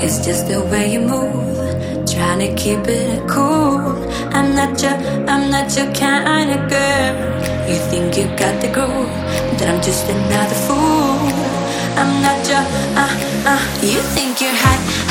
It's just the way you move, trying to keep it cool. I'm not your kind of girl. You think you got the groove, but I'm just another fool. I'm not your, you think you're hot,